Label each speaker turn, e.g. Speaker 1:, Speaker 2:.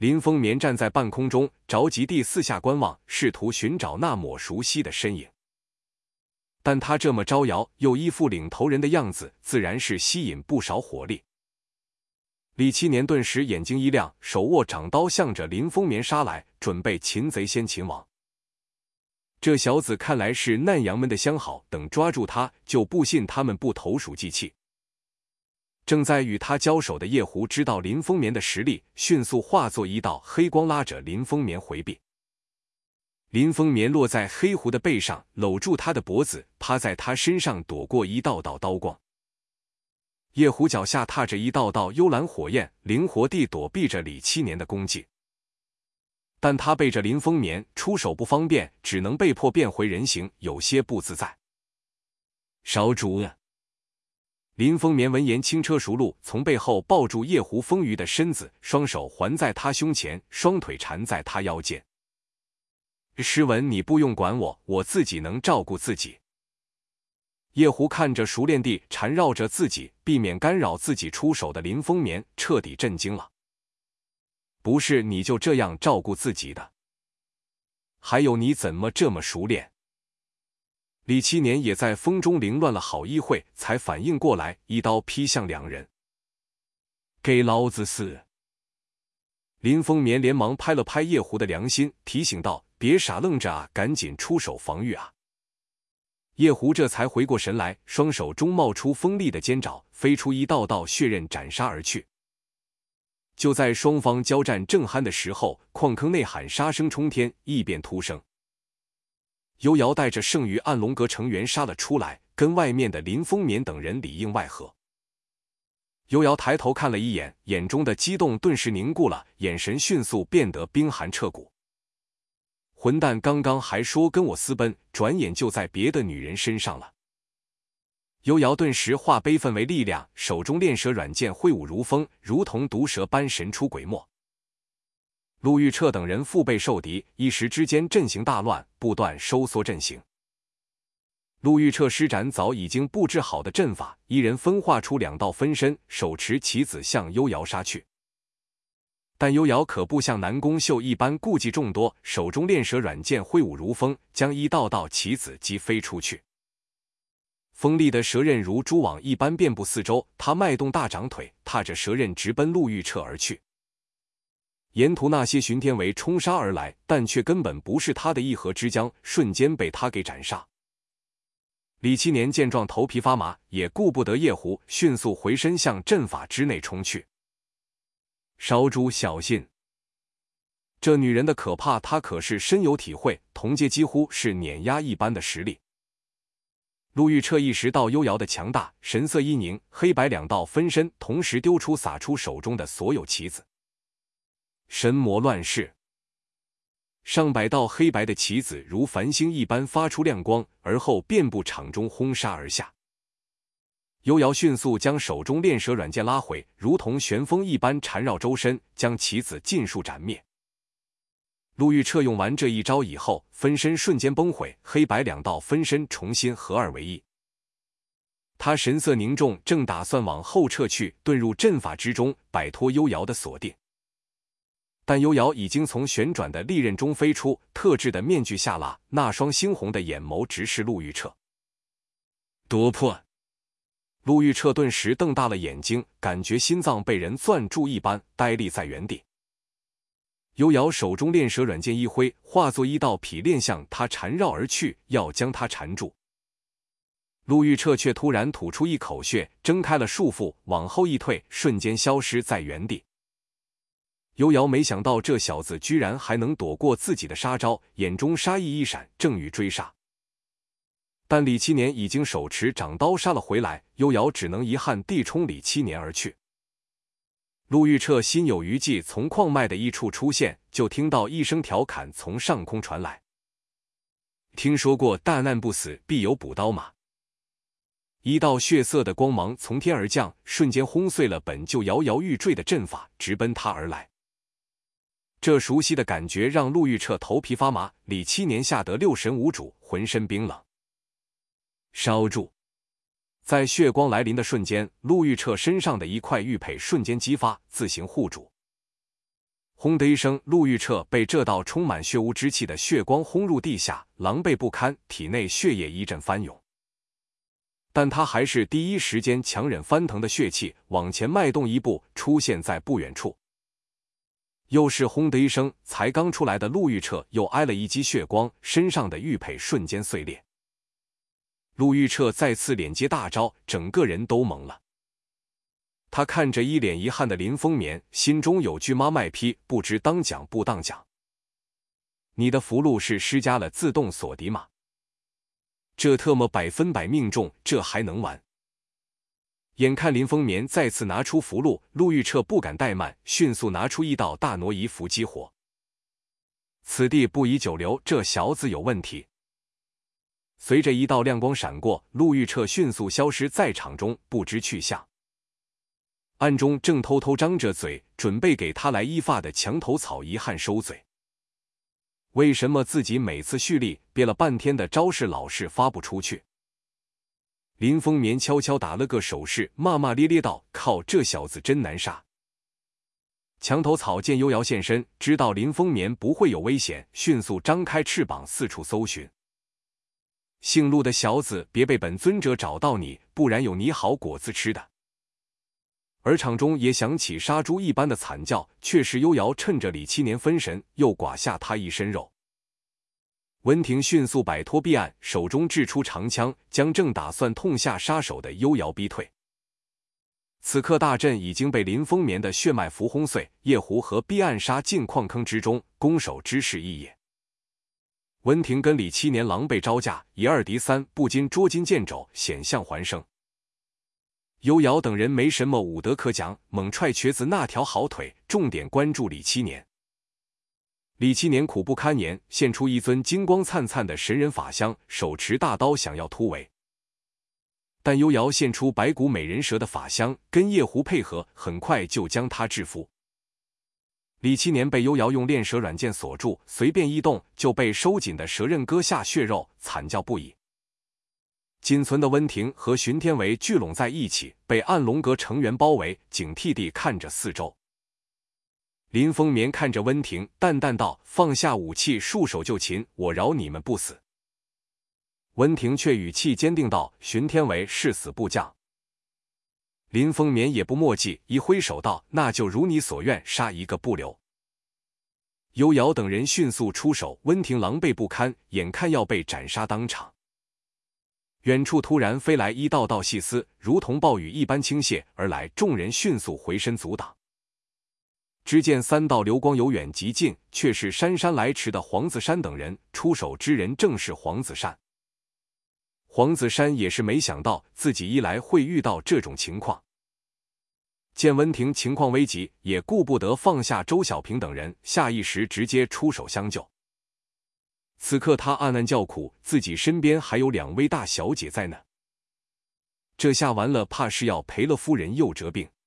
Speaker 1: 林风眠站在半空中，着急地四下观望，试图寻找那抹熟悉的身影。但他这么招摇又依附领头人的样子，自然是吸引不少火力。李七年顿时眼睛一亮，手握掌刀向着林风眠杀来，准备擒贼先擒王。这小子看来是难阳们的相好，等抓住他，就不信他们不投鼠忌器。正在与他交手的叶狐知道林风眠的实力，迅速化作一道黑光，拉着林风眠回避。林风眠落在黑狐的背上，搂住他的脖子，趴在他身上躲过一道道刀光。叶狐脚下踏着一道道幽蓝火焰，灵活地躲避着李七年的攻击。但他背着林风眠，出手不方便，只能被迫变回人形，有些不自在。少主啊！林风眠闻言轻车熟路，从背后抱住叶狐丰腴的身子，双手环在他胸前，双腿缠在他腰间。诗文，你不用管我，我自己能照顾自己。叶狐看着熟练地缠绕着自己，避免干扰自己出手的林风眠，彻底震惊了。不是你就这样照顾自己的？还有你怎么这么熟练？李七年也在风中凌乱了好一会，才反应过来，一刀劈向两人。给老子死！林风眠连忙拍了拍叶狐的良心，提醒道：“别傻愣着啊，赶紧出手防御啊！”叶狐这才回过神来，双手中冒出锋利的尖爪，飞出一道道血刃斩杀而去。就在双方交战正酣的时候，矿坑内喊杀声冲天，异变突生。幽瑶带着剩余暗龙阁成员杀了出来，跟外面的林风眠等人里应外合。幽瑶抬头看了一眼，眼中的激动顿时凝固了，眼神迅速变得冰寒彻骨。混蛋刚刚还说跟我私奔，转眼就在别的女人身上了。幽瑶顿时化悲愤为力量，手中炼蛇软剑挥舞如风，如同毒蛇般神出鬼没。陆玉彻等人腹背受敌，一时之间阵型大乱，不断收缩阵型。陆玉彻施展早已经布置好的阵法，一人分化出两道分身，手持棋子向幽瑶杀去。但幽瑶可不像南宫秀一般顾忌众多，手中炼蛇软剑挥舞如风，将一道道棋子击飞出去。锋利的蛇刃如蛛网一般遍布四周，他迈动大长腿，踏着蛇刃直奔陆玉彻而去。沿途那些巡天围冲杀而来，但却根本不是他的一合之将，瞬间被他给斩杀。李七年见状头皮发麻，也顾不得叶狐，迅速回身向阵法之内冲去。少主小心！这女人的可怕，他可是深有体会，同阶几乎是碾压一般的实力。陆玉彻意识到幽瑶的强大，神色一凝，黑白两道分身同时丢出撒出手中的所有棋子。神魔乱世，上百道黑白的棋子如繁星一般发出亮光，而后遍布场中轰杀而下。幽瑶迅速将手中炼蛇软剑拉回，如同旋风一般缠绕周身，将棋子尽数斩灭。陆玉彻用完这一招以后，分身瞬间崩毁，黑白两道分身重新合二为一。他神色凝重，正打算往后撤去，遁入阵法之中，摆脱幽瑶的锁定。但幽瑶已经从旋转的利刃中飞出，特制的面具下拉，那双猩红的眼眸直视陆玉彻。夺魄！陆玉彻顿时瞪大了眼睛，感觉心脏被人攥住一般，呆立在原地。幽瑶手中炼蛇软剑一挥，化作一道匹练向他缠绕而去，要将他缠住。陆玉彻却突然吐出一口血，挣开了束缚，往后一退，瞬间消失在原地。幽瑶没想到这小子居然还能躲过自己的杀招，眼中杀意一闪，正欲追杀。但李七年已经手持掌刀杀了回来，幽瑶只能遗憾地冲李七年而去。陆玉彻心有余悸，从矿脉的一处出现，就听到一声调侃从上空传来：“听说过大难不死，必有补刀吗？”一道血色的光芒从天而降，瞬间轰碎了本就摇摇欲坠的阵法，直奔他而来。这熟悉的感觉让陆玉彻头皮发麻，李七年吓得六神无主，浑身冰冷。烧住！在血光来临的瞬间，陆玉彻身上的一块玉佩瞬间激发，自行护主。 轰的一声，陆玉彻被这道充满血污之气的血光轰入地下，狼狈不堪，体内血液一阵翻涌。但他还是第一时间强忍翻腾的血气，往前迈动一步，出现在不远处。又是轰的一声，才刚出来的陆玉彻又挨了一击血光，身上的玉佩瞬间碎裂。陆玉彻再次连接大招，整个人都懵了。他看着一脸遗憾的林风眠，心中有句妈卖批，不知当讲不当讲。你的符箓是施加了自动锁敌吗？这特么100%命中，这还能玩？眼看林风眠再次拿出符箓，陆玉彻不敢怠慢，迅速拿出一道大挪移符激活。此地不宜久留，这小子有问题。随着一道亮光闪过，陆玉彻迅速消失在场中，不知去向。暗中正偷偷张着嘴准备给他来一发的墙头草遗憾收嘴。为什么自己每次蓄力憋了半天的招式老是发不出去？林风眠悄悄打了个手势，骂骂咧咧道：“靠，这小子真难杀。”墙头草见幽瑶现身，知道林风眠不会有危险，迅速张开翅膀四处搜寻。姓陆的小子，别被本尊者找到你，不然有你好果子吃的。而场中也响起杀猪一般的惨叫，却是幽瑶趁着李七年分神，又剐下他一身肉。温庭迅速摆脱避案，手中掷出长枪，将正打算痛下杀手的幽瑶逼退。此刻大阵已经被林风眠的血脉符轰碎，夜狐和避案杀进矿坑之中，攻守之势异也。温庭跟李七年狼狈招架，以2敌3，不禁捉襟见肘，险象环生。幽瑶等人没什么武德可讲，猛踹瘸子那条好腿，重点关注李七年。李七年苦不堪言，现出一尊金光灿灿的神人法相，手持大刀想要突围。但幽瑶现出白骨美人蛇的法相，跟夜狐配合，很快就将他制服。李七年被幽瑶用炼蛇软件锁住，随便一动就被收紧的蛇刃割下血肉，惨叫不已。仅存的温庭和荀天为聚拢在一起，被暗龙阁成员包围，警惕地看着四周。林风眠看着温庭，淡淡道：“放下武器，束手就擒，我饶你们不死。”温庭却语气坚定道：“荀天为誓死不降。”林风眠也不墨迹，一挥手道：“那就如你所愿，杀一个不留。”幽瑶等人迅速出手，温庭狼狈不堪，眼看要被斩杀当场。远处突然飞来一道道细丝，如同暴雨一般倾泻而来，众人迅速回身阻挡。只见3道流光由远及近，却是姗姗来迟的黄子山等人，出手之人正是黄子善。黄子山也是没想到自己一来会遇到这种情况，见温庭情况危急，也顾不得放下周小平等人，下意识直接出手相救。此刻他暗暗叫苦，自己身边还有2位大小姐在呢，这下完了，怕是要赔了夫人又折兵。